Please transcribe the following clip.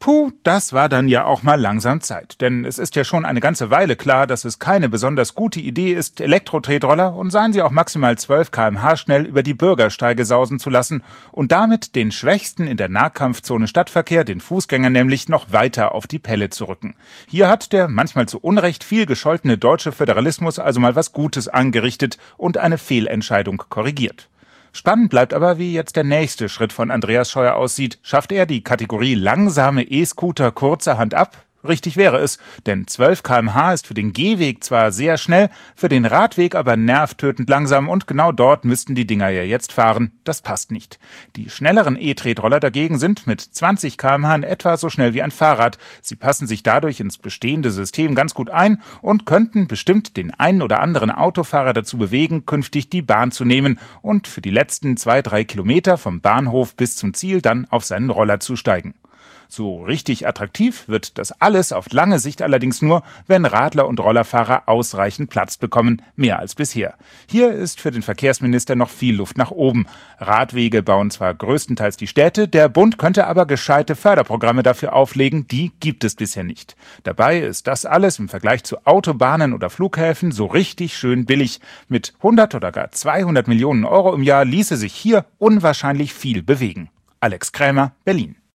Puh, das war dann ja auch mal langsam Zeit. Denn es ist ja schon eine ganze Weile klar, dass es keine besonders gute Idee ist, Elektro-Tretroller und seien sie auch maximal 12 km/h schnell über die Bürgersteige sausen zu lassen und damit den Schwächsten in der Nahkampfzone Stadtverkehr, den Fußgängern nämlich, noch weiter auf die Pelle zu rücken. Hier hat der manchmal zu Unrecht viel gescholtene deutsche Föderalismus also mal was Gutes angerichtet und eine Fehlentscheidung korrigiert. Spannend bleibt aber, wie jetzt der nächste Schritt von Andreas Scheuer aussieht. Schafft er die Kategorie langsame E-Scooter kurzerhand ab? Richtig wäre es, denn 12 km/h ist für den Gehweg zwar sehr schnell, für den Radweg aber nervtötend langsam und genau dort müssten die Dinger ja jetzt fahren. Das passt nicht. Die schnelleren E-Tretroller dagegen sind mit 20 km/h in etwa so schnell wie ein Fahrrad. Sie passen sich dadurch ins bestehende System ganz gut ein und könnten bestimmt den einen oder anderen Autofahrer dazu bewegen, künftig die Bahn zu nehmen und für die letzten 2-3 Kilometer vom Bahnhof bis zum Ziel dann auf seinen Roller zu steigen. So richtig attraktiv wird das alles auf lange Sicht allerdings nur, wenn Radler und Rollerfahrer ausreichend Platz bekommen, mehr als bisher. Hier ist für den Verkehrsminister noch viel Luft nach oben. Radwege bauen zwar größtenteils die Städte, der Bund könnte aber gescheite Förderprogramme dafür auflegen, die gibt es bisher nicht. Dabei ist das alles im Vergleich zu Autobahnen oder Flughäfen so richtig schön billig. Mit 100 oder gar 200 Millionen Euro im Jahr ließe sich hier unwahrscheinlich viel bewegen. Alex Krämer, Berlin.